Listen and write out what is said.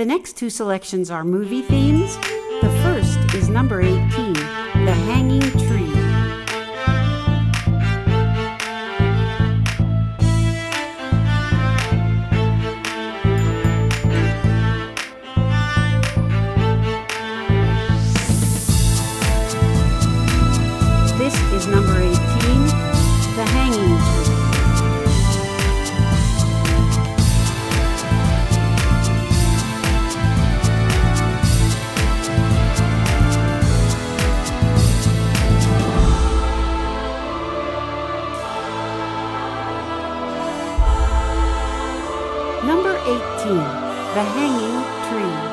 The next two selections are movie themes. The first is number 18, The Hanging Tree. This is number 18, The Hanging Tree. Number 18, The Hanging Tree.